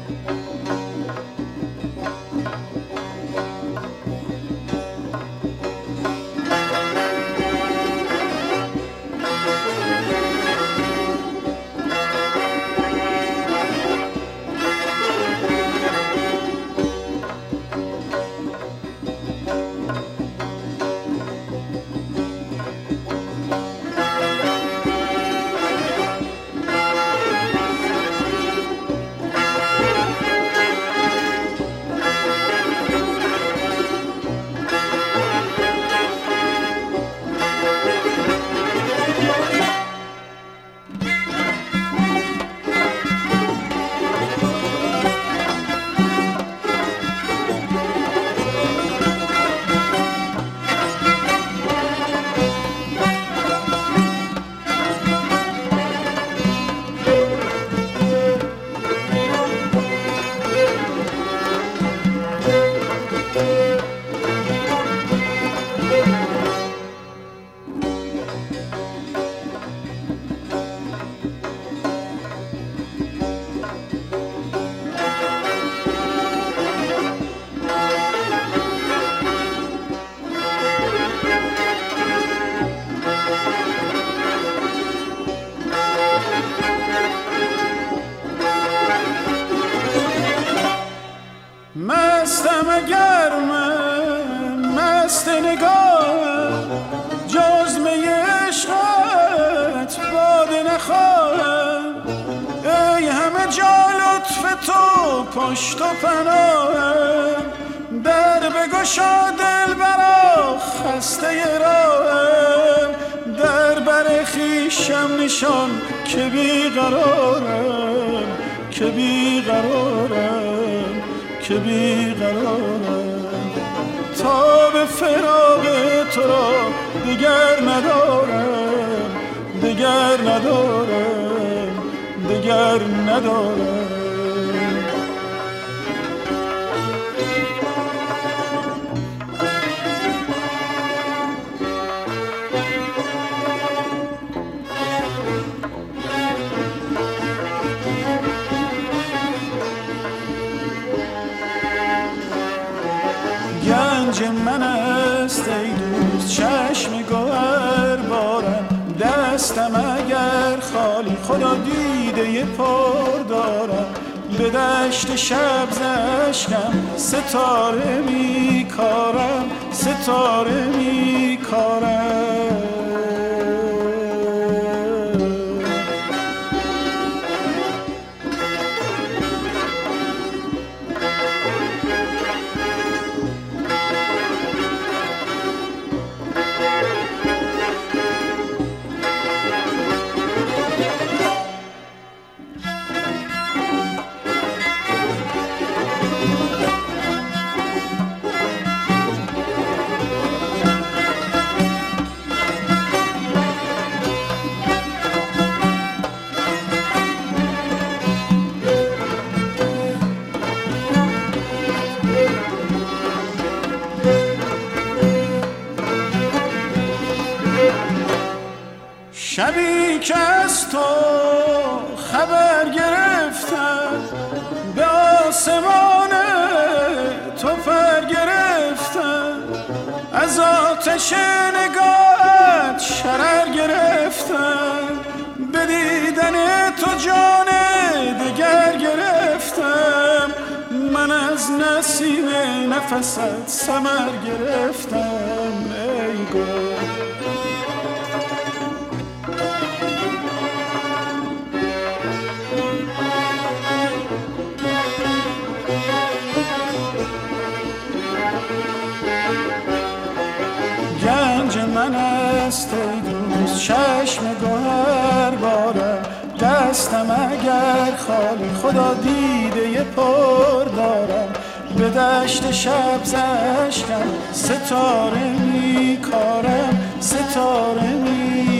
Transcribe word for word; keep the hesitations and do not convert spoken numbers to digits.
مستم گرم مست نگاه جز می عشقت باده نخواهم ای همه جا لطف تو پشت و پناهم در بگشا دل برا خسته راهم در بر خویشم نشان که بیقرارم که بیقرارم که بیقرارم تا به فراق تو را دیگر ندارم دیگر ندارم دیگر ندارم گنج من است ای دوست چشم گوهر بارم دستم اگر خالی خدا دیده پر دارم به دشت شب زشکم ستاره می کارم ستاره می کارم شبی که از تو خبر گرفتم به آسمان تو پر گرفتم از آتش نگاهت شرر گرفتم به دیدن تو جان دگر گرفتم من از نسیم نفست ثمر گرفتم ای گل گنج من است ای دوست چشم گوهر بارم دستم اگر خالی خدا دیده پر دارم به دشت شب زشکم ستاره می کارم ستاره می